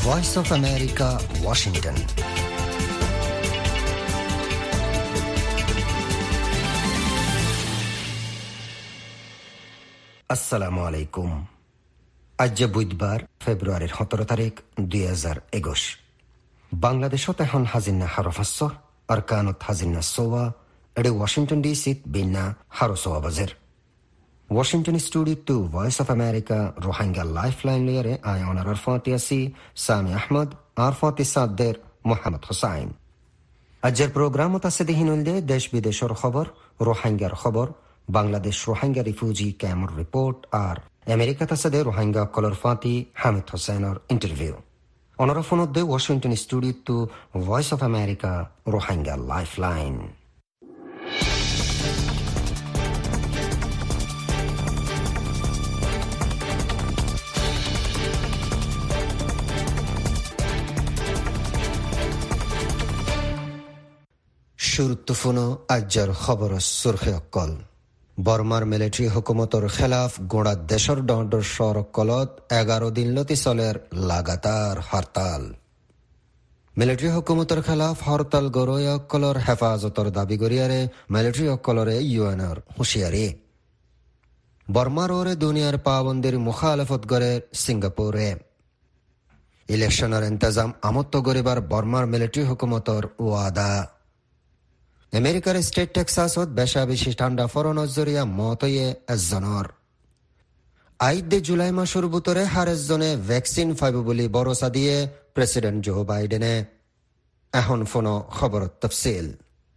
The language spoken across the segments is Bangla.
Voice of America, Washington. আসসালামু আলাইকুম। আজ বুধবার ফেব্রুয়ারির 17 তারিখ 2021। বাংলাদেশত এখন হাজিন্না হারফাস্য আর কানত হাজিন্না সোয়া এডে ওয়াশিংটন ডিসিত বিন্না হারসোয়া বাজের। Washington studio to voice of America Rohingya lifeline লিয়ারে আয় অনার ফাতিয়াসি সামি আহমদ আর ফাতি সাদ্দের মোহাম্মদ হোসাইন। আজের প্রোগ্রামত আছে দিহিনুলদে দেশ বিদেশের খবর, রোহিঙ্গার খবর, বাংলাদেশ রোহিঙ্গা রিফিউজি ক্যাম্পর রিপোর্ট আর আমেরিকা তাসাদে রোহিঙ্গা কলর ফাতি হামিদ হোসেনের ইন্টারভিউ। অনারা ফোনদে Washington studio to voice of America Rohingya lifeline. শুরুত্বফুনো আজ্জার খবর সুরখে অক্কল। বর্মার মিলিটারি হুকুমতর খেলাফ গোড়া দেশর ডর সরকলত 11 দিন লতি চলের লাগাতার হরতাল। মিলিটারি হুকুমতর খেলাফ হরতাল গরয় অক্কলর হেফাজতর দাবি করিয়ারে মিলিটারি অক্কলরে ইউএনর হুঁশিয়ারি। বর্মার ওরে দুনিয়ার পাবন্দির মুখালফত করে সিঙ্গাপুরে। ইলেকশনের ইন্তজাম আমত্ত গরিবার বর্মার মিলিটারি হুকুমতর ওয়াদা। আমেরিকার স্টেট টেক্সাসত বেশা বেশি ঠান্ডা ফরনর জরিয়া মতয়ে এজনের। আইদে জুলাই মাসের ভিতরে হারেজনে ভ্যাকসিন পাইব বলে ভরসা দিয়ে প্রেসিডেন্ট জো বাইডেনে। এখন ফোন খবর তফসিল।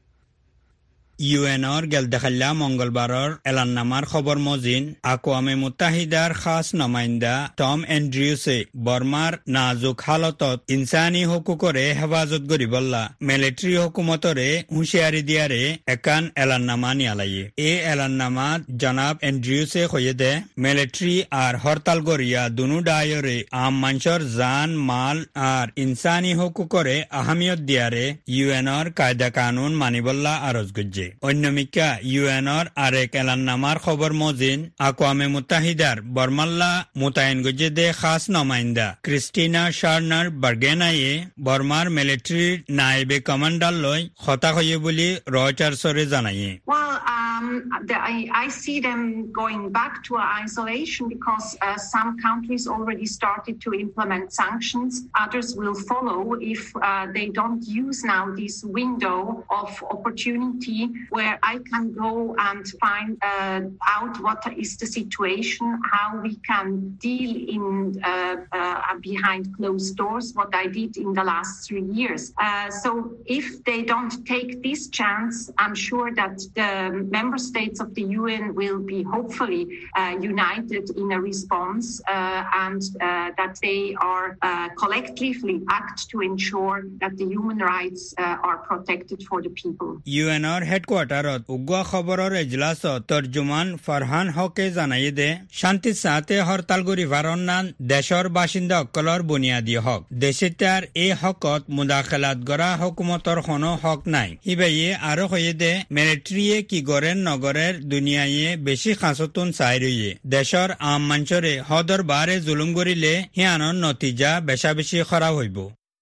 ইউএনর গেলদেখাল্লা মঙ্গলবারর এলান্নামার খবর মজিন আকোয়ামে মুত্তাহিদার খাস নমাইন্দা টম এন্ড্রিউসে বর্মার নাজুক হালতত ইনসানি হকুকরে হেফাজত গরিবল্লা মিলিটারি হুকুমতরে হুঁশিয়ারি দিয়ারে একান এলান্নামা নিয়ালাইয়ে। এ এলান্নামাত জনাব এন্ড্রিউসে কইয়ে মিলিটারি আর হরতাল গরিয়া দুনু ডায়রে আম মানুষের জান মাল আর ইনসানি হকুকরে আহমিয়ত দিয়ারে ইউএনর কায়দা কানুন মানিবল্লা আরজ গুজ্জে। অন্যমিকা ইউএনর আরেক এলান্নামার খবর মজিন আকোয়ামে মুত্তাহিদার বর্মাল্লা মোতায়েন গজে দে খাস নমাইন্দা ক্রিস্টিনা শার্নার বার্গেনায়ে বর্মার মিলিটারির নায়েবে কমান্ডার লয় হতা হয়ে বলে রয়টার্সরে জানাইয়ে। I see them going back to isolation because some countries already started to implement sanctions. Others will follow if they don't use now this window of opportunity where I can go and find out what is the situation, how we can deal in behind closed doors, what I did in the last 3 years. So if they don't take this chance, I'm sure that the member states of the UN will be hopefully united in a response and that they are collectively act to ensure that the human rights are protected for the people. UNR হেডকোয়ার্টারত উগ্র খবরের এজলাসত তর্জমান ফারহান হকে জানাই দে শান্তি সাথে হরতাল গরি ভারনান দেশর বাসিন্দা অকলর বুনিয়াদী হক। দেশে তার এই হকত মুদাখালাত গড়া হুকুমতর কোনো হক নাই। হিবাইয়ে আরো হয়ে দে মিলিটারিয়ে কি গড়ের নগরের দুনিয়ায় বেশি খাসতুন চাই রইয়ে। দেশর আম মানুষরে হদর বারে জুলুম গরিলে হিয়ানোর নতিজা বেশা বেশি খারাপ হইব।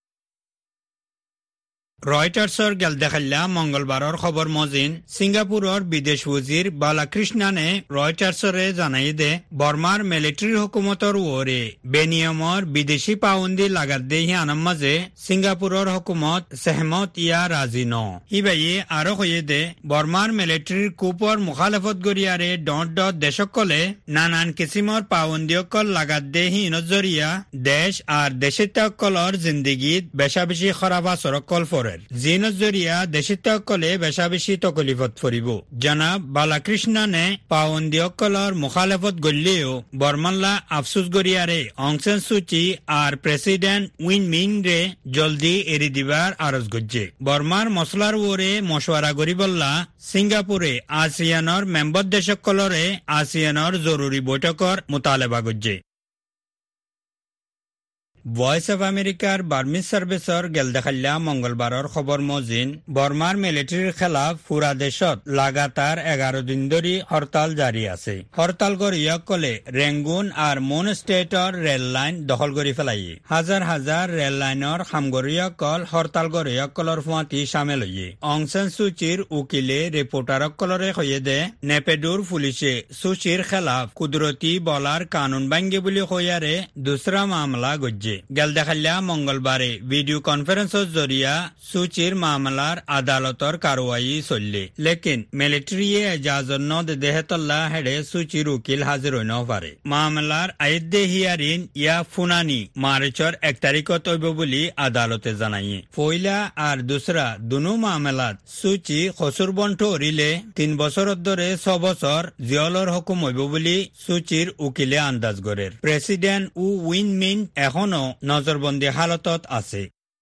রয়টার্সর গেলদেখাল্লা মঙ্গলবারর খবর মজিন সিঙ্গাপুরের বিদেশ ওজির বালাকৃষ্ণানে রয়টার্সরে জানাই দে বর্মার মিলিটারি হুকুমতর ওরে বেনিয়মর বিদেশি পাউন্দি লাগাত দে হিয়ানোর মাঝে সিঙ্গাপুরের হুকুমত সেহমত ইয়া রাজি ন। ইবাইয়ে আরো হয়ে দে বর্মার মিলিটারির কুপর মুখালফত গরিয়ারে ডট দেশকলে নানান কিসিমর পাউন্দিয়কল লাগাত দে হিনত জরিয়া দেশ আর দেশিত্যাকলর জিন্দিগিত বেশা বেশি খারাপ আসরকল ফরে জিনত জরিয়া দেশিত্যাকলে বেশা বেশি তকলিফত ফরিব। জনাব বালাকৃষ্ণানে পাউন্দিয়কলর মুখালফত গল্লেও বর্মাল্লা আফসুস গরিয়ারে অং সান সুচি আর প্রেসিডেন্ট উইন মিন রে জলদি এরি দিবার আরজ গজ্জে। বর্মার মশলার ওরে মশওয়ারা গরিবল্লা সিঙ্গাপুরে আসিয়ানর মেম্বার দেশকলরে আসিয়ানর জরুরি বৈঠকর মুতালেবা গজ্জে। ভয়েস অফ আমেরিকার বার্মিজ সার্ভিসর গেলদেখাল্লা মঙ্গলবাৰৰ খবৰ মজিন বৰ্মাৰ মিলিটাৰীৰ খেলাফ পুৰা দেশত লাগাতাৰ 11 দিন ধৰি হৰতাল জাৰি আছে। হৰতাল কলে ৰেংগুন আৰু মুন ষ্টেটৰ ৰেল লাইন দখল কৰি পেলাই হাজাৰ হাজাৰ ৰেল লাইনৰ সামগ্ৰীসকল হৰতাল কলৰ ফুৱাতি সামিল হৈ অং সান সুচিৰ উকিলে ৰিপৰ্টাৰসকলৰে কৈয়ে দে নেপেডুৰ পুলিচে সুচিৰ খেলাফ কুদৰতী বলাৰ কানুন ভাঙ্গে বুলি কৈয়াৰে দুসৰা মামলা গজ্জে গেল দেখাল্লা মঙ্গলবাৰে ভিডিও কনফারেন্সৰ জৰিয়া সুচিৰ মামলাৰ আদালতৰ কাৰৱাই চললে লেকিন মিলিটাৰীয়ে এজাজত নদ দেহতল্লা হেডে সুচিৰ উকিল হাজিৰ হৈ নপাৰে। মামলাৰ আইদে হিয়াৰিন ইয়া ফুনানি মাৰ্চৰ 1 তাৰিখত হইব বুলি আদালতে জানায়। পয়লা আর দুসরা দুনো মামলাত সুচি খসুর বন্ঠ হরিলে 3 বছৰৰ ধৰে 6 বছৰ জিয়লৰ হুকুম হইব বুলি সুচিৰ উকিলে আন্দাজ কৰে। প্ৰেসিডেন্ট উইন মিন এখনো নজরবন্দি হালতত আছে।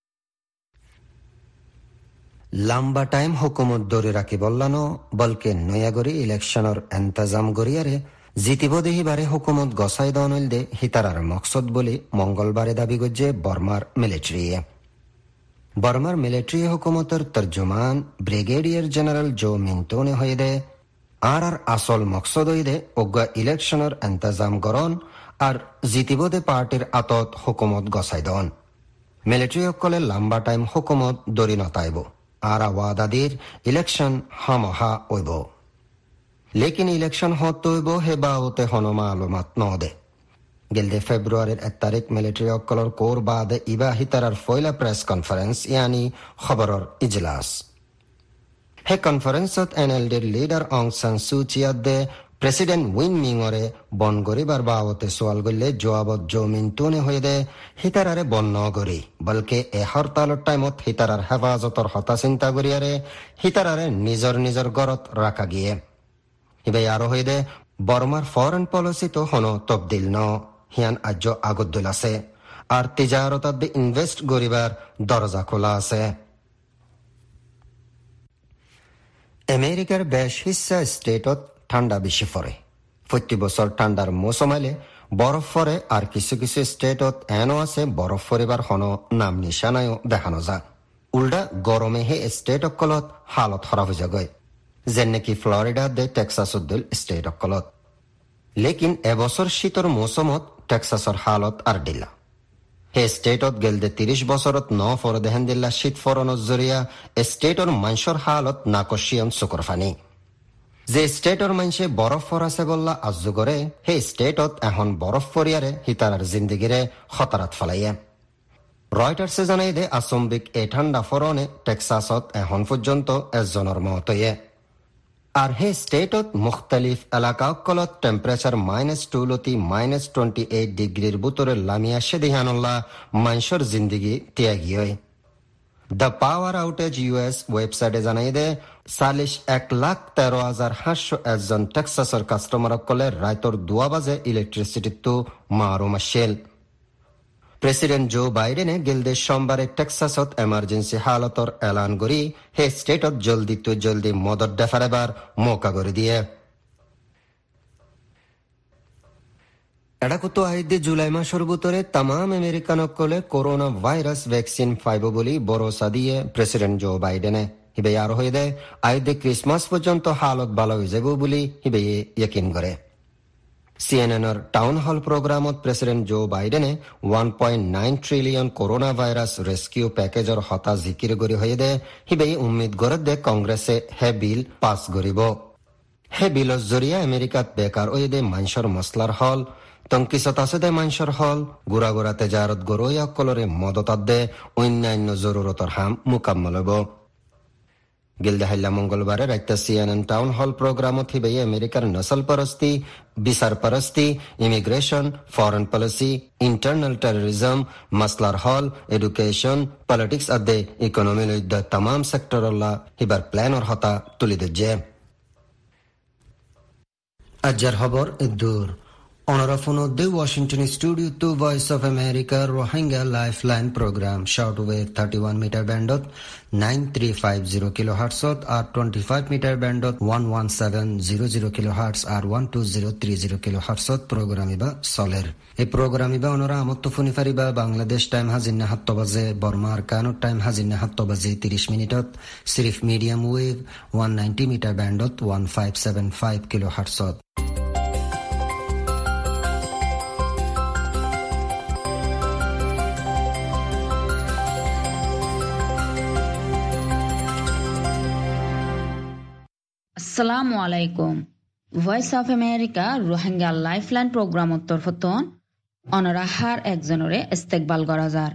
লম্বা টাইম হুকুমত ধরে রাখি বললানো বলকে নয়াগরি ইলেকশনের এন্তজাম গরিয়ারে জিতিব দেহিবারে হুকুমত গসাই দনল দে হিতারার মকসদ বলে মঙ্গলবারে দাবি গজ্জে বর্মার মিলিটারিয়ে। বর্মার মিলিটারি হুকুমতের তর্জমান ব্রিগেডিয়ার জেনারেল জো মিন্টোনে হয়ে দে আর আসল মকসদ হয়ে দে অজ্ঞা ইলেকশনের এন্তজাম গরন আর জিতিব দে পার্টির আতত হুকুমত গসাই দন। মিলিটারি সকলে লম্বা টাইম হুকুমত দরি নতাইব আর ওয়াদাদির ইলেকশন হামহা হইব লেকিন ইলেকশন হত হইব হে বাউতে হন মালুমাত নদে। গেলদে ফেব্রুয়ারির 1 তারিখ মিলিটারি সকলের কোর বাদে ইবা হিতারার ফয়লা প্রেস কনফারেন্স ইয়ানি খবরের ইজলাস। হে কনফারেন্সত এনএলডির লিডার অং সান সুচিয়াত দে প্রেসিডেন্ট উইন মিংরে বন গরিবার বাবতে সোয়াল গলে জবাবত জো মিন্টুনে হয়ে দে হিতারারে বন নগরী বলকে এ হরতালর টাইমত হিতারার হেফাজতর হতা চিন্তা করিয়ারে হিতারারে নিজর নিজর গরত রাখা গিয়ে হিবে আরো হয়ে দে বর্মার ফরেন পলিসি তো হনো তবদিল ন হিয়ান আজ আগদ্দুল আছে আর তিজারতত ইনভেস্ট গরিবার দরজা খোলা আছে। আমেরিকার বেশ হিস্সা স্টেটত ঠান্ডা বেশি পড়ে। প্রতি বছর ঠান্ডার মৌসুম এলে বরফ পড়ে আর কিছু কিছু স্টেটত এনও আছে বরফ পরিবার হন নাম নিশানায়ও দেখানো যায়। উল্টা গরমে হে স্টেট অকলত হালত খারাপ হয়ে যায় যেন নাকি ফ্লোরিডা দে টেক্সাস উদ্দুল স্টেট অকলত। লেকিন এবছর শীতর মৌসুমত টেক্সাসর হালত আর দিলা। হে স্টেটত গেলদে 30 বছরত ন ফর দেহেন দিল্লা শীত ফরণর জরিয়া স্টেটর মানসর হালত নাকশিয়ন চকুর ফানি। যে স্টেটর মানসে বরফ ফরাছে বললা আজু করে হে স্টেটত এখন বরফ ফরিয়ারে হিতারার জিন্দিগিরে খতরাত ফলাইয়ে। রয়টার্সে জানাই দে আসম্বিক এ ঠান্ডা ফরণে টেক্সাসত এখন পর্যন্ত এজনের মত হইয়ে। আর হে স্টেটত মুখতালিফ এলাকাকলত টেম্পারেচার -2 লতি -28 ডিগ্রির ভিতরে লামিয়া সে দিহানুল্লাহ মানসর জিন্দিগি ত্যাগী হয়। দ্য পাওয়ার আউটেজ ইউএস ওয়েবসাইটে জানাই দে 1,13,501 জন টেক্সাসর কাস্টমার কলে রাইতর 2 বাজে ইলেকট্রিসিটি তো মারুম আসেল। প্রেসিডেন্ট জো বাইডেনে গেলদে সোমবারে টেক্সাসত এমার্জেন্সি হালতর এলান করি হে স্টেটত জলদি তো জলদি মদত দেফারেবার মৌকা করে দিয়ে। এডাকুতো আইদে জুলাই মাসের ভিতরে তাম আমেরিকানকলে করোনা ভাইরাস ভ্যাকসিন পাইব বলি ভরসা দিয়ে প্রেসিডেন্ট জো বাইডেনে হিবে আর হয়ে দেয় আইদে ক্রিসমাস পর্যন্ত হালত ভালো হয়ে যাব বলি হিবে ইয়কিন করে। সিএনএনর টাউন হল প্রোগ্রামত প্রেসিডেন্ট জো বাইডেনে 1.9 ট্রিলিয়ন করোনা ভাইরাস রেস্কিউ প্যাকেজর হতা জিকির গরি হয়ে দে হিবে উম্মিদ গড়ে দে কংগ্রেসে হে বিল পাস করিব। হে বিলর জরিয়া আমেরিকাত বেকার ওই দে মানসর মসলার হল তংকিসত আছে দে মানসর হল গুড়া গুড়া তেজারত গরইয়া কলরে মদতাত দে অন্যান্য জরুরতর হাম মুকাম্মল হব। গিলদে হাইলা মঙ্গলবারে রাইতা সিএনএন টাউন হল প্রোগ্রামত হিবে আমেরিকার নসল পরস্তি বিচার পরস্তি immigration foreign policy internal terrorism মাসলার হল এডুকেশন পলিটিক্স আদে ইকোনমি লইদ্য তাম সেক্টর হিবার প্ল্যানর হতা তুলি দে। আজ্জার খবর ইদুর Honorable the Washington Studio to Voice of America Rohingya Lifeline Program shortwave 31 meter band 9350 kilohertz or 25 meter band 11700 kilohertz or 12030 kilohertz program iba solar. এই program iba onora amotto phone fariba Bangladesh time hazinna 7 baje Burma Kano time hazinna 7 baje 30 minute sirf medium wave 190 meter band 1575 kilohertz. আসসালামু আলাইকুম voice of America Rohingya lifeline প্রোগ্রামত তরফতন অনরা হার একজনরে ইস্তেকবাল গরাজার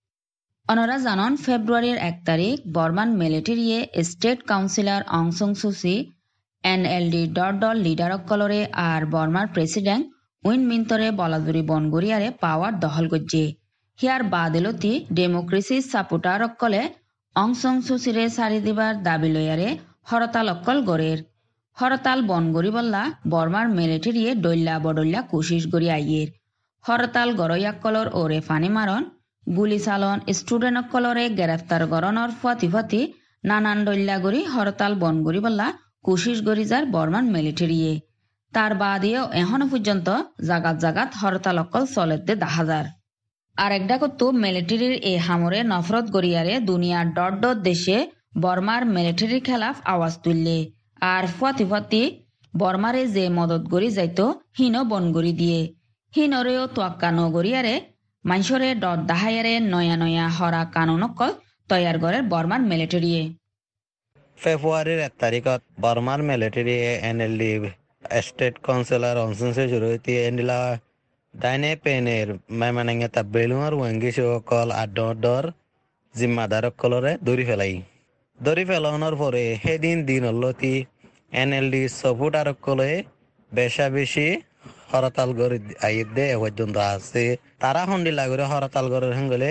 অনরা জানন ফেব্রুয়ারির 1 তারিখ বর্মান মিলিটারিয়ে state councillor Aung San Suu Kyi NLD দল লিডারক কলরে আর বর্মার প্রেসিডেন্ট উইন মিন্তরে বলাজুরি বনগরিয়ারে পাওয়ার দখল গজ্জে হিয়ার বাদেলতি ডেমোক্রেসি সাপোর্টারক কলে অং সাং সু চিরে সারি দিবার দাবি লয়ারে হরতাল অক্কল গড়ের হরতাল বন গরি বল্লা বর্মার মিলিটারিয়ে ডল্লা বডল্লা কোশিশ গরি আইয়ের হরতাল গরয়াক্কলর ওরে ফানি মারন গুলি চালন স্টুডেন্ট অক্কলরে গ্রেফতার গরণর ফাতি নানান ডল্লা গরি হরতাল বন গরি বল্লা কোশিশ গরি যার বর্মান মিলিটারিয়ে তার বাদেও এখনো পর্যন্ত জাগাত হরতাল অক্কল চলেতে দেখা যার আর একটা কত মিলিটারির এই হামরে নফরত গরিয়ারে দুনিয়ার ডট দেশে বর্মার মিলিটারির খেলাফ আওয়াজ তুললে আর ফাতি বর্মারে যে মদত গড়ি যাইত হিন বন গড়ি দিয়ে হিনরেও তোয়াক্কা নগরিয়ারে মাইসরে ডট দাহায়ারে নয়া হরা কানুন অকল তৈয়ার করে বর্মার মিলিটারিয়ে ফেব্রুয়ারির 1 তারিখত বর্মার মিলিটারিয়ে এনএলডি স্টেট কাউন্সিলর অনসেন্সে জুরুতি এন্ডিলা ডাইনে পেনের মেমানাঙ্গে তা বেলুমার ওয়াঙ্গি সকল আড্ডর জিম্মাদার কলরে দড়ি ফেলানোর পরে সেদিন দিন হলতি এনএলডি সপুটার কলে বেশি হরতাল করে আইর দে পর্যন্ত আছে তারা হন্ডিলা করে হরতাল করে গেলে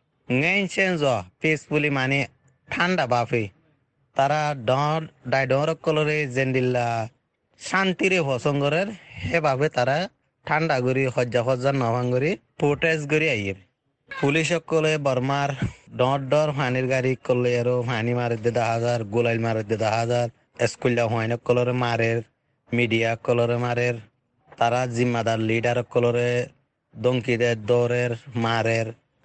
চেঞ্জ পিসফুলি মানে ঠান্ডা বাফে তারা ডর কলরে জেন্ডিল্লা শান্তিরে পছন্দরের সেভাবে তারা ঠান্ডা করি হজ্জা নভাং করি প্রোটেস্ট করি আইয়ের পুলিশ সকলে বর্মার ডর ফানির গাড়ি করলে আরো ফানি মারে 10,000 গোলাইল মারে 10,000 স্কুলিয়া ফাইন কলরে মারের মিডিয়া কলরে মারের তারা জিম্মাদার লিডার কলরে দমকি দেয় দৌড়ের মারের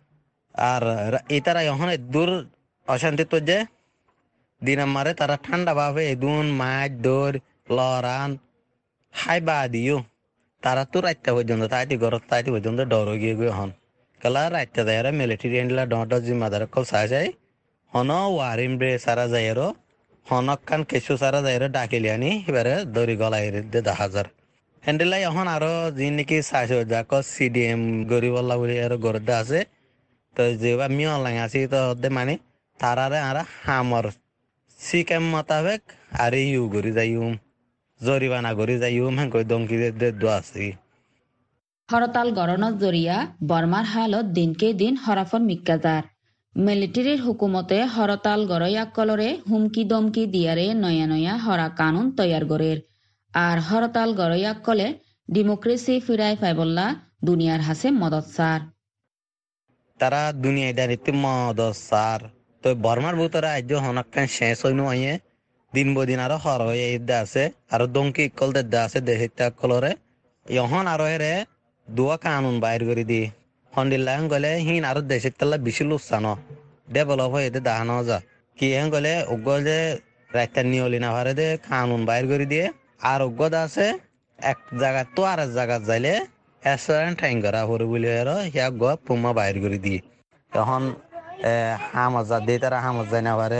আর ইতারা এখন দূর অশান্তি তো যে দিন মারে তারা ঠান্ডা ভাবে এদুন মাছ দৌড় লড়ান হাইবা দিও তারা তো রাইতে পর্যন্ত তাইতে ঘর তাইতে পর্যন্ত ডর গিয়ে হন কলা রাইতে দেয় মিলিটারি এন্ডলা ডট জিম্মাদার কল চাই হন ওয়ারিম বে সারা যায় হনক কান কেঁচু সারা যায় ডাকিলিয়ানি এবারে দড়ি গলাই 10,000 হ্যান্ডেলাই এখন আরো যি নাকি চাইছো যাক সিডিএম গরিবল্লা বলে আর গরদে আছে তো যেবা মিয়লাং আছি তো মানে তারারে আর হামর সিকেম মোতাবেক আর ইউ গরি যাইম জরিমানা গরি যাইম হ্যাঁ কই দমকি দে আছে হরতাল গরণত জরিয়া বর্মার হালত দিনকে দিন হরাফর মিক্কাজার মিলিটারির হুকুমতে হরতাল গরয়াক্কলরে হুমকি দমকি দিয়ারে নয়া হরা কানুন তৈয়ার গরের আর হরতাল গরয়াক্কলে ডেমোক্রেসি ফিরাই ফাইবল্লা দুনিয়ার হাসে মদত সার তারা দুনিয়ায় দাঁড়িয়ে মদত সার তো বর্মার ভিতরে আজ হনকান শেষ হইন আইয়ে দিন বদিন আরো হর হয়ে আছে আর দমকি কল দে আছে দেহিতা কলরে ইহন আরো এরে দুয়া কানুন বাইর করে দি হন্ডিল্লাহ গলে হিন আরো দেশের তাল্লা বেশি লুচ্ছানো ডেভেলপ হয়ে দেখানো যা কি হেন গলে উগ্র যে রাস্তা নিয়লি না পারে দে কানুন বাইর করে দিয়ে আর উগ্র আছে এক জায়গা তো আর এক জায়গা যাইলে রেস্টুরেন্ট ঠাইং করা পরে বলে হিয়া গ পুমা বাইর করে দিয়ে তখন হামজা দিয়ে তারা হামজ যাই না পারে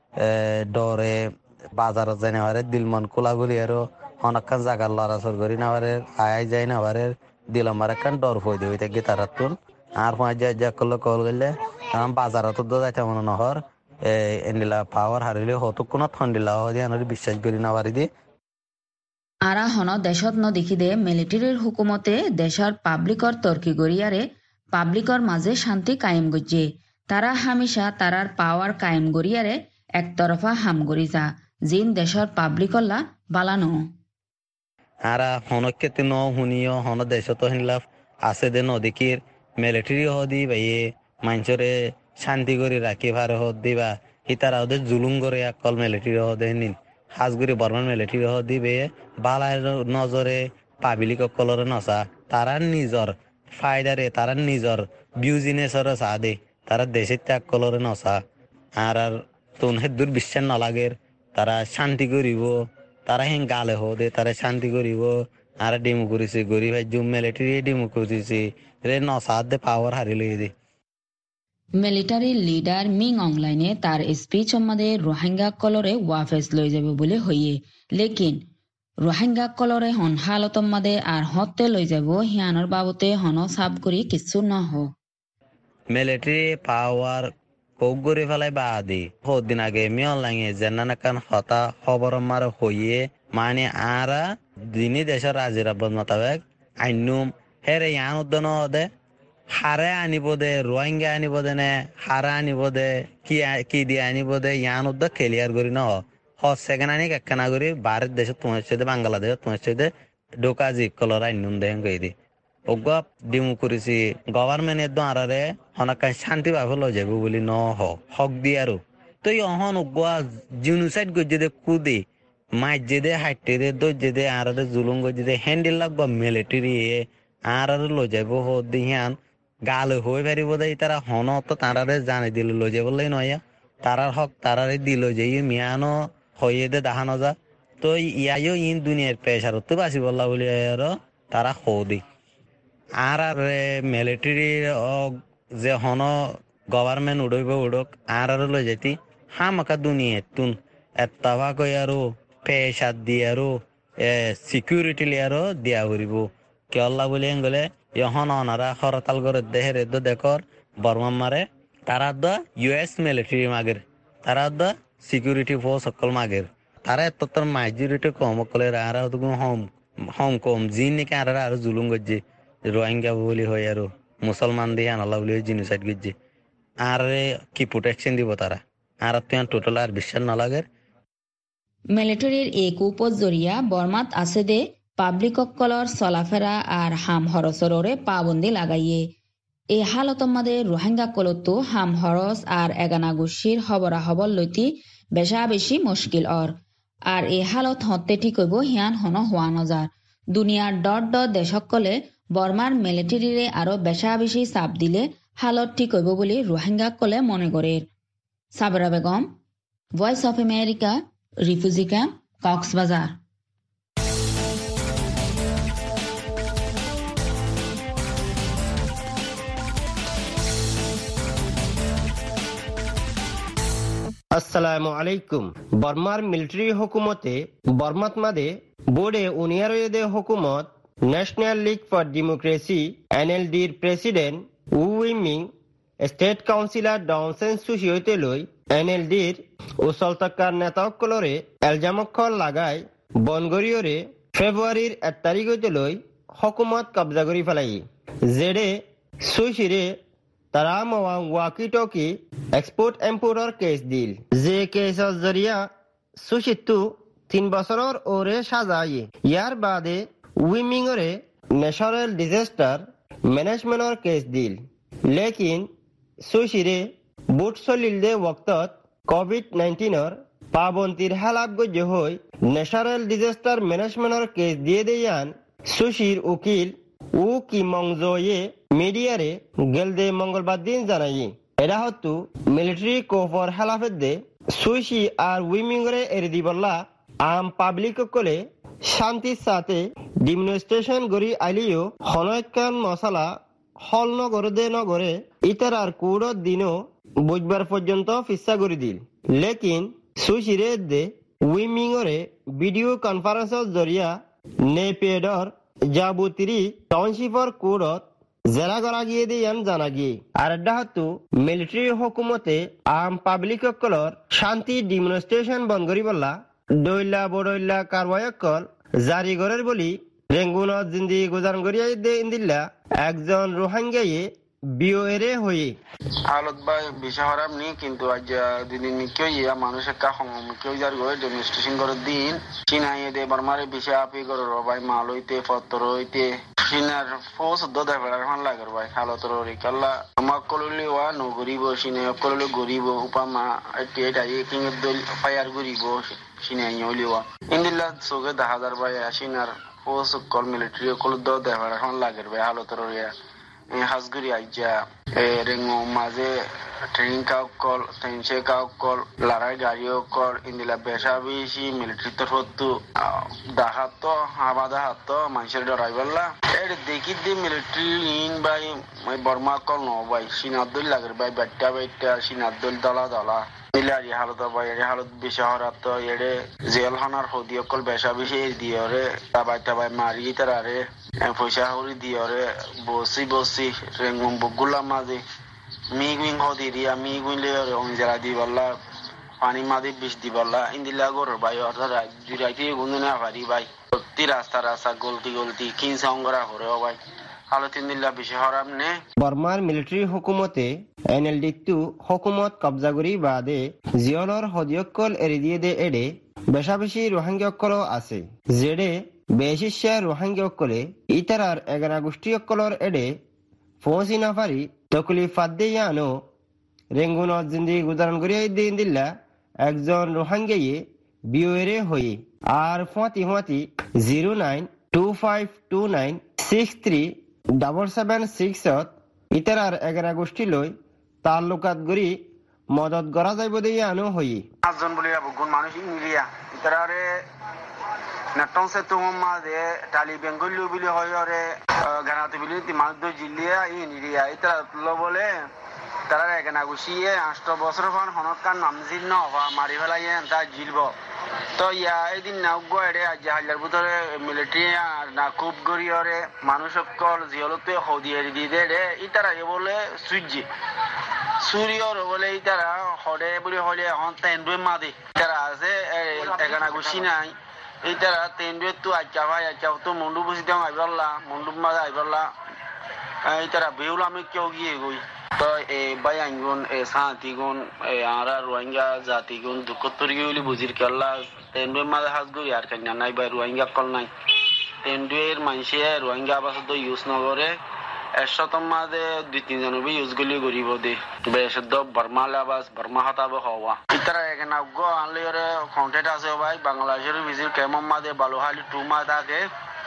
ডরে বাজারত যাই না পারে দিলমন কোলা করি আর অনেকখান জায়গার লড়াচড় করি না পারে আয় যাই না পারে দিলাম আর একখান ডর হয়ে দেবে তাকে তারা তুন আর পাঁচ যা করলে কল গেলে বাজারত যাইতে মনে নহর এন্ডিলা পাওয়ার হারিলে হতো কোনো ঠন্ডিলা হয় বিশ্বাস করি না পারি দি আরা হন দেশত নদেখি দে মিলিটারির হুকুমতে দেশৰ পাব্লিকৰ তর্কি গরিয়ারে পাব্লিকৰ মাঝে শান্তি কায়েম গজ্জে তারা হামেশা তারার পাওয়ার কায়েম গরিয়ারে একতরফা হাম গরি যা জিন দেশৰ পাব্লিকল্লা বালানো আরা হনক্ষেত্রে ন শুনিও হন দেশ তো হিনলাফ আছে দে নদীকির মিলিটারি হদি বাইয়ে মানুষরে শান্তি করে রাখি ভারে হদ দিবা ইতারা ওদের জুলুম করে একল মিলিটারি হদে নিন হাজগুড়ি বর্মান মিলিটারি হদি বে বালায় নজরে পাবলিক কলরে নসা তারা নিজর ফায়দারে তারা নিজর বিউজিনেসরে চা দে তারা দেশের ত্যাগ কলরে নসা আর তোন হেদুর বিশ্বাস নালাগের তারা শান্তি করিব তারা হেন গালে হদে তারা শান্তি করিব আর ডিমু করেছে গরিব জুম মিলিটারি ডিমু করেছে রে নসা দে পাওয়ার হারিলে দে মিলিটারি লিডার মিং অনলাইনে তার স্পিচ সম্বন্ধে রোহিঙ্গা কলরে ওয়াফেস লই যাব বলে হইয়ে লেকিন রোহিঙ্গা কলরে হন হালতম মাদে আর হতে লই যাব হিয়ানোর বাবতে হন সাব করি কিছু নহ মিলিটারি পাওয়ার কোক করে ফেলাই বাদি দিন আগে মি অনলাইনে জেনানাকান হতা খবর মার হইয়ে মানে আরা দিনী দেশের রাজির আব্বাদ মোতাবেক আইনুম হেরে ইয়ান উদ্যান দে হারে আনিব দে রোহিঙ্গা আনিব দে নে হারা আনিব দে কি দিয়ে আনিব দে ইয়ান উদ্যোগ ক্লিয়ার করি ন সেকেন্ড আনি একখানা করি ভারত দেশে তোমার সাথে বাংলাদেশে তোমার সাথে ঢোকা জি কলর আইনুম দেন কই দি ওগা ডিমু করেছি গভর্নমেন্টের দ্বারারে হনাকান শান্তি ভাবে লই যাব বলি ন হক দি আরো তো অহন ওগা জিনোসাইড গজে দে কুদি মাইজে দে হাইটে দে দজে দে আর জুলুম গজে দে হ্যান্ডেল লাগব মিলিটারি আর লই যাব হ দিহান গালে হয়ে পারিব দে তারা হন তো তারারে জানি দিল লই যাব লই নয়া তারার হক তারারে দিল যে মিয়ানো হয়ে দে দেখানো যা তো ইয়াইও ইন দুনিয়ার পেশার তো বাসি বললা বলি আর তারা হদি আর মিলিটারি যে হন গভর্নমেন্ট উড়ইব উড়ক আর লই যেতি হামাকা দুনিয়া তুন এত্তাবা কই আরো পেশার দিয়ে আরো সিকিউরিটি লিয়ারও দিয়া করিব কেল্লা বলি গলে ইহন অনারা হরতাল করে দেহের দেখর বর্মান মারে তারা দ ইউএস মিলিটারি মাগের তারা দ সিকিউরিটি ফোর্স সকল মাগের তারা এত মেজরিটি কম কলে আর হম কম জিন নাকি আর জুলুম গজ্জে রোহিঙ্গা বলি হয় আর মুসলমান দিয়ে আনালা বলি জিনিসাইড গজ্জে আর কি প্রোটেকশন দিব তারা আর টোটাল আর বিশ্বাস না লাগে মিলিটারির এক উপজরিয়া বর্মাত আছে দে পাবলিক কলর চলাফেরা আর হাম হরসরে পাবন্দি লাগাইয়ে এই হালতম মাদে রোহিঙ্গা কলতো হাম হরস আর এগানা গুছির হবরা হবল লইতি বেশা বেশি মুশকিল আর এই হালত হতে ঠিক হইব হিয়ান হন হওয়া নজার দুনিয়ার ডট দেশকলে বর্মার মিলিটারিরে আরো বেশা বেশি চাপ দিলে হালত ঠিক হইব বলে রোহিঙ্গা কলে মনে করে Sabra Begum voice of America refugee camp Cox's Bazar আসসালামু আলাইকুম বর্মার মিলিটারি হুকুমতে বর্মাত মাদে বোর্ডে উনিয়ারদে হুকুমত ন্যাশনাল লীগ ফর ডেমোক্রেসি এনএলডির প্রেসিডেন্ট উইমিং স্টেট কাউন্সিলর ডাউনসেন সুশি হইতে লই এনএলডির উসলতকার নেতাসকলরে এলজামক্ষর লাগাই বনগরিয়রে ফেব্রুয়ারির 1 তারিখ হইতে লই হুকুমত কবজা করি ফেলাই জেডে সুশিরে তারা মওয়া ওয়াকি টকি এক্সপোর্ট ইম্পোর্টর কেস দিল যে কেসর জরিয়া সুশিতু 3 বছরের ওরে সাজাই ইয়ার বাদে উইমিংরে ন্যাশনাল ডিজাস্টার ম্যানেজমেন্টর কেস দিল লেকিন সুশিরে বুট চলিল দে ওয়াক্তত কোভিড-19 পাবন্তির হালাপ গজ্য হই ন্যাশনাল ডিজাস্টার ম্যানেজমেন্টর কেস দিয়ে দেয়ান সুশির উকিল ও কি মংজয়ে মিডিয়ারে গেলদে মঙ্গলবার দিন জানাই এরা হতো মিলিটারি কোফর হালাফের দে সুইসি আর উইমিংরে এর দিবল্লা আম পাবলিক কলে শান্তির সাথে ডিমনস্ট্রেশন গড়ি আইলিও হনকান মশলা হল নগর দে নগরে ইতারার কুড়ত দিনও বুধবার পর্যন্ত ফিসা করে দিল লেকিন সুইসিরে দে উইমিংরে ভিডিও কনফারেন্সের জরিয়া নেপেডর জাবুতিরি টাউনশিপর কোডত জেরা করা গিয়ে দিয়ান জানা গিয়ে আর ডাহাতু মিলিটারি হুকুমতে আম পাবলিক কলর শান্তি ডিমনস্ট্রেশন বন্ধ করি বললা দৈলা বড়ইলা কারওয়ায়কল জারি করার বলি রেঙ্গুনত জিন্দি গুজারন করিয়া দে ইন্দিল্লা একজন রোহিঙ্গায়ে বিওএরে হয়ে হালত ভাই বিষয় খারাপ নেই কিন্তু আজ দিন কেউ ইয়া মানুষের কা কেউ যার গয়ে ডেমনস্ট্রেশন করার দিন চিনাইয়ে দে বারমারে বিষয় আপি করো ভাই মাল হইতে পত্র হইতে চিনার ফোস দোদা ফেলার ফান লাগর ভাই হালতর রিকাল্লা আমার কললি ওয়া নো গরিব সিনে কললি গরিব উপামা এটা কিং দল ফায়ার গরিব সিনাই হলিওয়া ইন্দিল্লা সোগে 10,000 ভাই সিনার ফোস কল মিলিটারি কল দোদা ফেলার ফান লাগর ভাই হালতর রিয়া হাসগুড়ি আইজা রেঙ্গো মাঝে ট্রেনিং কাউ কল ট্রেনসে কাউ কল লড়াই গাড়িও কল ইন্দিলা বেশা বেশি মিলিটারি তো হতো ডাহাত আবাদা হাত মানুষের ডরাইবাল্লা এর দেখি দি মিলিটারি ইন ভাই বর্মা কল ন ভাই সিনাদুল লাগের ভাই বাট্টা বাট্টা সিনাদুল দলা দলা মিলারি হালত ভাই এর হালত বেশি হরাত এড়ে জেল হানার হদি কল বেশা বেশি দিয়ে রে তাবাই তাবাই মারি তারারে পয়সা হরি দিয়ে রে বসি বসি রেঙ্গম বগুলা মাঝে মিগুইং হদি দিয়া মিগুইলে অঞ্জরা দি বললা পানি মাদি বিষ দি বললা ইন্দিলা গর ভাই অর্থাৎ জুরাইতে গুনে না পারি ভাই প্রতি রাস্তা রাস্তা গলতি গলতি কিনসা অঙ্গরা করে ভাই হালত ইন্দিলা বেশি হরাম নে বর্মার মিলিটারি হুকুমতে এনএলডি-2 হুকুমত কবজা করি বাদে জিয়লর হদিয়কল এরি দিয়ে দে এডে বেশা বেশি রোহিঙ্গা আছে যেডে বেশিষ্যা রোহিঙ্গা ইতারার এগারা গোষ্ঠীসকলৰ এডে ফৌসি নাফারি তকলি ফাদ্দে ইয়ানো রেঙ্গুনত জিন্দি গুজারণ করিয়া দিন দিল্লা একজন রোহিঙ্গায়ে বিওএরে হয়ে আর ফাঁতি 092529637776 ইতারার এগারা গোষ্ঠী লই তাল্লুকাত গরি মদত করা যাইব দিয়ে আনো হয়ে 5 জন বলিয়া বহু মানুষ ইন্ডিয়া ইতারারে নটং সে তুমা দে টালি বেঙ্গলি বিলি হয়রে গানাতে বিলি তিমাদ জিলিয়া ইন্ডিয়া ইতারা লো বলে তারা এখানে গুছিয়ে 8 বছর পর হনকার নামজিল ন হওয়া মারি ফেলাইয়ে তা জিলব তো ইয়া এদিন না গড়ে আজ হাজার ভিতরে মিলিটারি না খুব গরিয়রে মানুষ সকল জিয়লতে হদিয়ে দিয়ে দে ইতারা বলে সুইজি সূর্যর বলে ইতারা হড়ে বলে হলে এখন তেন্ডুয়ে মাদে ইতারা আছে এখানে গুছি নাই ইতারা তেন্ডুয়ে তো আচ্ছা ভাই আচ্ছা তো মন্ডু বুঝি দাম আইবাল্লা মন্ডু মাদে আইবাল্লা ইতারা বেউল আমি কেউ গিয়ে গই তো এই বায়াঙ্গুন এই শান্তিগুন এই আরা রোহিঙ্গা জাতিগুন দুঃখতরি গলি বুঝির কেল্লা তেন্ডুয়ে মাদে হাজ গই আর কেন নাই ভাই রোহিঙ্গা কল নাই তেন্ডুয়ের মানুষে রোহিঙ্গা বাস তো ইউজ নগরে 100 মাদে 2-3 জন বি ইউজ গলি গরিব দে বেশ দ বর্মা লাবাস বর্মা হাতাব হওয়া ইতারা এখানে গো আনলিরে কন্টেন্ট আছে ভাই বাংলাদেশের ভিজিট কেমন মাদে বালুহালি 2 মাদাকে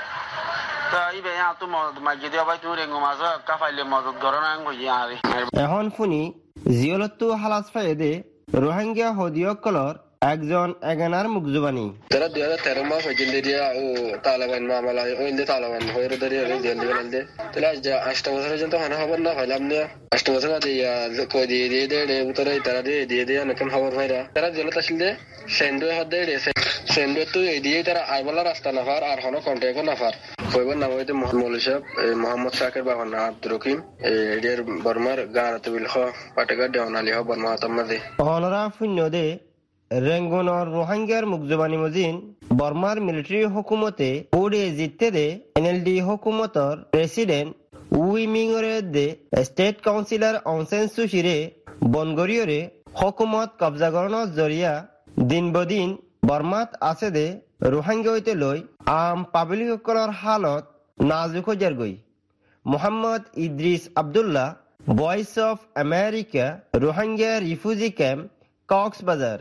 এখন শুনি জিয়লতো হালাস ফাইদে রোহিঙ্গা হদিয়কলর একজন এগানার মুখজুবানি তারা 2013 মাস হইছিল দিয়া ও তালেবান মামলা ওইন্দে তালেবান হইরে দরিয়া জেল দিলালদে তাহলে আজ 8 বছর পর্যন্ত হানা খবর না হইলাম না 8 বছর বাদে ইয়া কই দিয়ে দে উতরে তারা দিয়ে নতুন খবর ভাইরা তারা জেলত আসিল দে সেন্ডো হদে সেন্ডো তো এই দিয়ে তারা আইবলা রাস্তা নাফার আর হনো কন্টাক্ট নাফার কইবার নাম হইতে মৌলভী সাহেব মোহাম্মদ শাকির বাবন আব্দুর রহিম এর বর্মার গানাতে বিলখ পাটেগা দেওনালি হ বর্মা তামাদে অনরা ফুন্নদে রেঙ্গনর রোহিঙ্গার মুখজবানি মজিন বর্মার মিলিটারি হুকুমতে ওডে জিততে দে এনএলডি হুকুমতর প্রেসিডেন্ট উইমিংরে দে স্টেট কাউন্সিলর অংসেন সুশিরে বনগরিয়রে হুকুমত কবজা করানোর জরিয়া দিন বদিন বর্মাত আছে দে রোহিঙ্গা হইতে লই আম পাবলিক সকলের হালত নাজুক হইয়ার গই Mohammad Idris Abdullah voice of America Rohingya refugee camp Cox's Bazar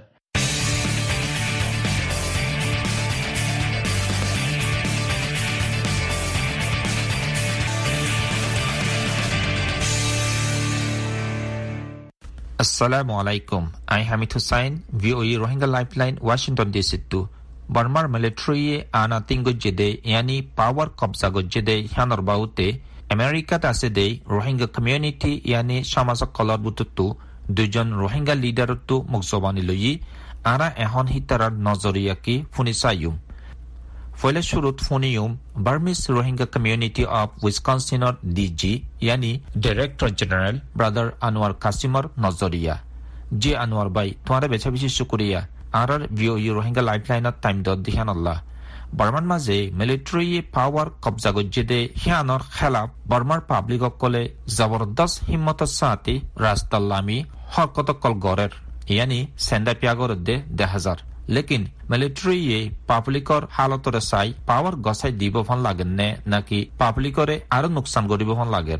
Assalamu alaikum. I Hamid Hussain, VOA Rohingya Lifeline, Washington DC 2. Burma military ana tingo jede yani power qabza go jede hanor baute America ta sede Rohingya community yani samaja color bututu dujon Rohingya leader tu muksobani loyi ara ehon hitarar nazariya ki funisayum Foile shurut funium Burmese Rohingya Community of Wisconsin or DG yani Director General Brother Anwar Kasimar Nazariya J Anwar bhai তোমারে বেছে বেশি শুকরিয়া আর VOA Rohingya Lifeline time dot dihan Allah বর্মার মাঝে মিলিটারি পাওয়ার কবজা গজ্জে দে হিয়ানর খেলাফ বর্মার পাবলিক অকলে জবরদস্ত হিম্মত সাথে রাস্তাল্লামি হরকত কল গড়ের ইয়ানি সেন্ডা পিয়াগর দে 10,000 লেকিন মিলিটারি পাবলিকর হালতরে চাই পাওয়ার গছাই দিব ফন লাগেন নে নাকি পাবলিকরে আরো নুকসান করিব ফন লাগের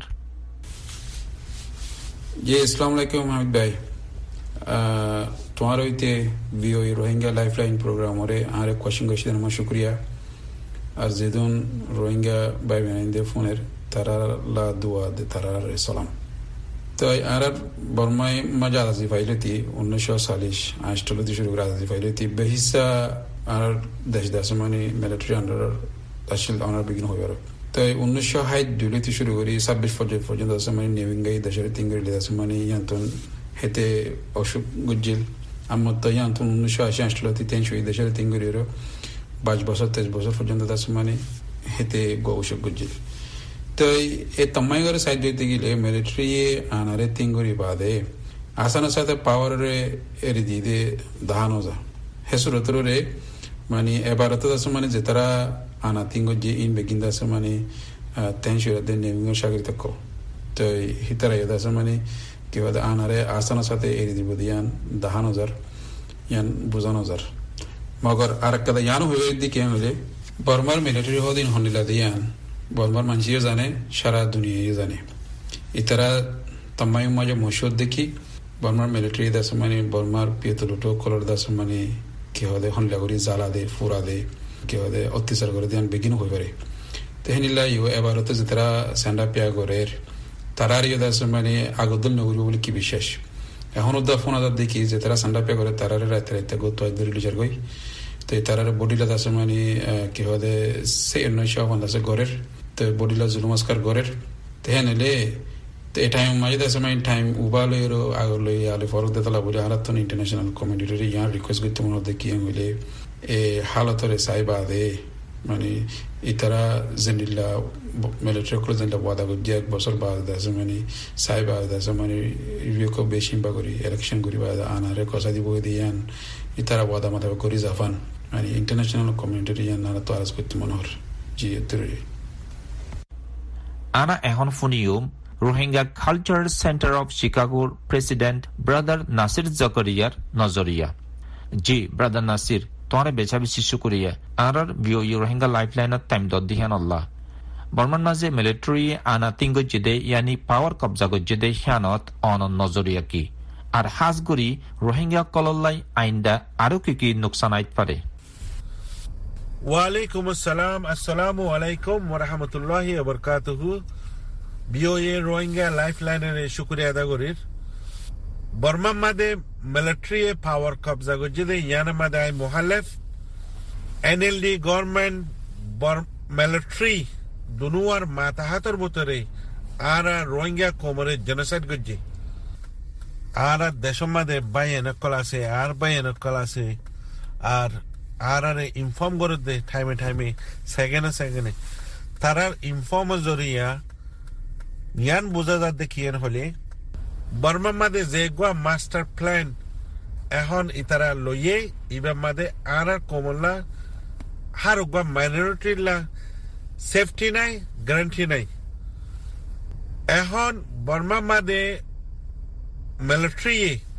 জি আসসালামু আলাইকুম হামিদ ভাই তোমার হইতে ভিওই রোহিঙ্গা লাইফলাইন প্রোগ্রাম ওরে আর কোশ্চেন কইছিলেন আমার শুকরিয়া আর যেদিন রোহিঙ্গা ভাই বোনদের ফোনের তারা লা দোয়া দে তারার সালাম তো আর বর্মায় মজা আজি ফাইলতি 1940 আষ্টলতি শুরু করে আজি ফাইলতি বেহিসা আর দেশ মানে মিলিটারি আন্ডার আসল অনার বিগিন হইবার তো 1960 দুলতি শুরু করি 26 পর্যন্ত মানে নেভিঙ্গাই দেশের তিনগরি দেশ মানে ইয়ান্তন হেতে অসুখ গুজিল আমার তো ইয়ান্তন 1980 আষ্টলতি 300 দেশের তিনগরির 22 বছর 23 বছর পর্যন্ত দেশ মানে হেতে অসুখ গুজিল তো এই তমাই করে সাইড দিতে গেলে মিলিটারি আনারে তিনগরি বাদে আসানোর সাথে পাওয়ারে এরি দিয়ে দাহানো যা হেসুরতরে মানে এবারত আছে মানে যে তারা আনা তিনগো যে ইন বেগিন আছে মানে তেনশো দিন নেভিঙ্গ সাগরিত কো তো হিতারা ইয়ে আছে মানে কি বলে আনারে আসানোর সাথে এরি দিব দিয়ান দাহানো যার ইয়ান বুঝানো যার মগর আর একটা ইয়ানো হয়ে দিকে হলে বর্মার মিলিটারি হদিন হন্ডিলা দিয়ান বর্মার মানুষও জানে সারা দুনিয়ায় জানে ইতারা তমাই মাঝে মশহুর দেখি বর্মার মিলিটারি দাস মানে বর্মার পিয়তলুটো কলর দাস মানে কি হলে হনলা করি জ্বালা দে ফুরা দে কি হলে অত্যাচার করে দেন বেগিন হয়ে পারে তেহনিলা ইউ এবারতে যে তারা স্যান্ডা পিয়া গরের তারার ইয়ে দাস মানে আগদল নগরী বলে কি বিশেষ এখন ওদা ফোন আদার দেখি যে তারা স্যান্ডা পিয়া করে তারারে রাতে রাতে গত রিলিজার গই তো তারার বডিলা দাস মানে কি হলে সে 1950 গরের তো বডিলা জুলুমাস্কার গরের তেহনিলে তো এই টাইম মাঝে দাস মানে টাইম উবালেরও আগলে আলে ফরক দেতলা বলে হারাতন ইন্টারন্যাশনাল কমিউনিটির ইয়ার রিকোয়েস্ট করতে মনে দেখি হইলে এ হালতরে সাইবা দে মানে ইতারা জেন্ডিলা মিলিটারি করে জেন্ডিলা ওয়াদা করি 1 বছর বাদ দাস মানে সাইবা দাস মানে রিভিউ কো বেশি করি ইলেকশন করি বাদ আনারে কসা দিব দিয়ান ইতারা ওয়াদা মাথা করি জাপান মানে ইন্টারন্যাশনাল কমিউনিটির ইয়ার নারা তো আজ করতে মনে হর জি এতরে আনা এখন ফুনিয়ম রোহিঙ্গা কালচার সেন্টার অফ শিকাগোর প্রেসিডেন্ট ব্রাদার নাসির জকরিয়ার নজরিয়া জি ব্রাদার নাসির তোমার বেচা বেশি শুক্রিয়া আর ভিওই রোহিঙ্গা লাইফলাইনের টাইম দিহান আল্লাহ বর্মান মাঝে মিলিটারি আনা তিন গজ্জেদে ইয়ানি পাওয়ার কবজা গজ্জেদে হিয়ানত অন নজরিয়া কি আর হাজগুড়ি রোহিঙ্গা কলল্লাই আইনদা আরো কি নুকসান আইত পারে ওয়ালাইকুম আসসালাম আসসালামু আলাইকুম ওয়া রাহমাতুল্লাহি ওয়া বারাকাতুহু বিওএ রোহিঙ্গা লাইফলাইনের শুকরিয়া আদা করি বর্মা মাদে মিলিটারি পাওয়ার কবজা গজ্জেদে ইয়ানা মাদে আই মুহাল্লিফ এনএলডি গভর্নমেন্ট মিলিটারি দুনুয়ার মাতাহাতর ভিতরে আর রোহিঙ্গা কোমরে জেনোসাইড গজ্জে আর দেশের মাদে বাইনকল আছে আর বাইনকল আছে আর আরে ইনফর্ম করে দে টাইমে সেকেন্ডে তারার ইনফর্ম জরিয়া ইয়ান বোঝা যা দেখিয়েন হলে বর্মা মাদে যে গোয়া মাস্টার প্ল্যান এখন ইতারা লইয়ে ইবার মাদে আর কমলা হার গোয়া মাইনরিটি লা সেফটি নাই গ্যারান্টি নাই এখন বর্মা মাদে মিলিটারি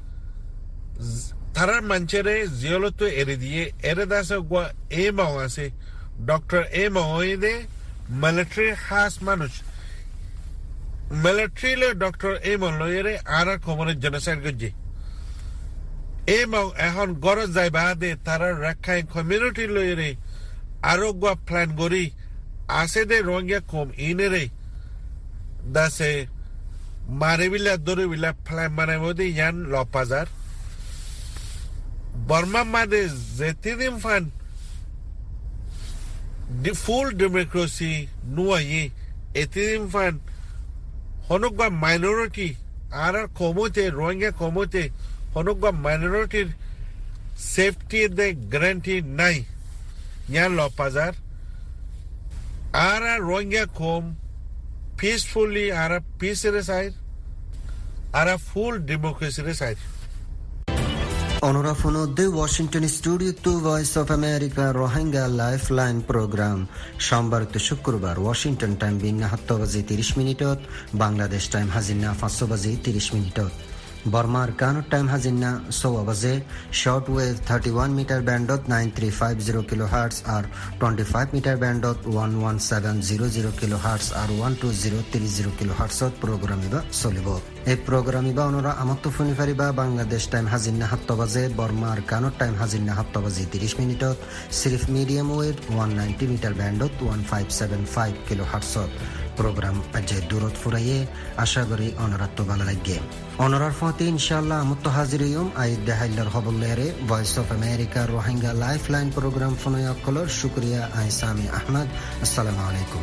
তারার মাঞ্চেরে জিওলতো এরে দিয়ে এরে দাসে গোয়া এ মাও আছে ডক্টর এ মাওয়েদে মিলিটারি খাস মানুষ মিলিটারি লে ডক্টর এ মাওয়েরে আর কোমরে জেনোসাইড গজ্জে এ মাও এখন গরজ যাই বাদে তারার রাখাই কমিউনিটি লইরে আরো গোয়া প্ল্যান গরি আছে দে রোহিঙ্গা কম ইনেরে দাসে মারেবিলা দরেবিলা প্ল্যান মানে মধ্যে ইয়ান লপাজার বর্মা মাদে যেতিদিন ফান ফুল ডেমোক্রেসি নুয়াই এতিদিন ফান হনকবা মাইনরিটি আর কমতে রোহিঙ্গা কমতে হনকবা মাইনরিটির সেফটি দে গ্যারান্টি নাই ইয়ান লপাজার আর রোহিঙ্গা কম পিসফুলি আর পিসের সাইড আর ফুল ডেমোক্রেসির সাইড অনরা ফোনদে Washington studio to voice of America Rohingya lifeline programme সোমবার তো শুক্রবার ওয়াশিংটন টাইম বিন্না 7 বাজে 30 মিনিটত বাংলাদেশ টাইম হাজিনা 5 বাজে 30 মিনিটত বর্মার কানুর টাইম হাজিনা 6 বাজে শর্ট ওয়েভ 31 মিটার ব্যান্ডত 9350 কিলোহার্টজ আর 25 মিটার ব্যান্ডত 11700 কিলোহার্টজ আর 12030 কিলোহার্টজত প্রোগ্রাম ইবা চলিব এই প্রোগ্রাম ইবা অনরা আমত ফোনি ফারিবা বাংলাদেশ টাইম হাজিনা 7 বাজে বর্মার কানুর টাইম হাজিনা 7 বাজে 30 মিনিটত সিরিফ মিডিয়াম ওয়েভ 190 মিটার ব্যান্ডত 1575 কিলোহার্টজত প্রোগ্রাম আজ দূরত ফুরাইয়ে আশা করি অনরাত ভালো লাগে অনরার ফতে ইনশাআল্লাহ আমত হাজিরিয়ম আই দেহাইলার হবলেরে voice of America Rohingya lifeline programme ফোনয়া কলর শুকরিয়া আই সামি আহমদ আসসালামু আলাইকুম